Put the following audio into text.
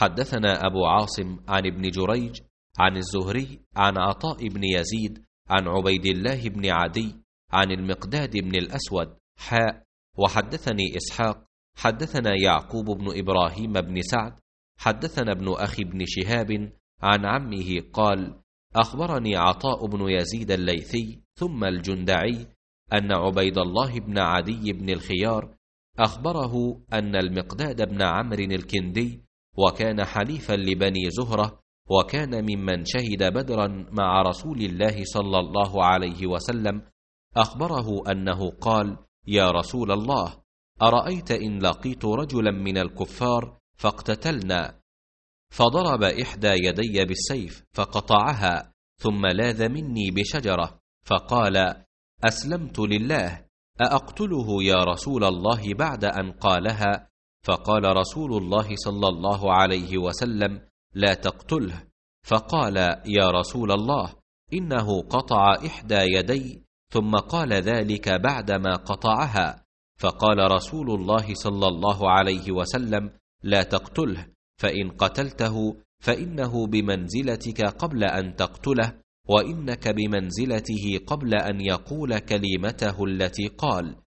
حدثنا أبو عاصم عن ابن جريج عن الزهري عن عطاء بن يزيد عن عبيد الله بن عدي عن المقداد بن الأسود وحدثني إسحاق حدثنا يعقوب بن إبراهيم بن سعد حدثنا ابن أخي بن شهاب عن عمه قال أخبرني عطاء بن يزيد الليثي ثم الجندعي أن عبيد الله بن عدي بن الخيار أخبره أن المقداد بن عمرو الكندي وكان حليفا لبني زهرة وكان ممن شهد بدرا مع رسول الله صلى الله عليه وسلم أخبره أنه قال يا رسول الله أرأيت إن لقيت رجلا من الكفار فاقتتلنا فضرب إحدى يدي بالسيف فقطعها ثم لاذ مني بشجرة فقال أسلمت لله أأقتله يا رسول الله بعد أن قالها؟ فقال رسول الله صلى الله عليه وسلم لا تقتله. فقال يا رسول الله إنه قطع إحدى يدي ثم قال ذلك بعدما قطعها. فقال رسول الله صلى الله عليه وسلم لا تقتله، فإن قتلته فإنه بمنزلتك قبل أن تقتله، وإنك بمنزلته قبل أن يقول كلمته التي قال.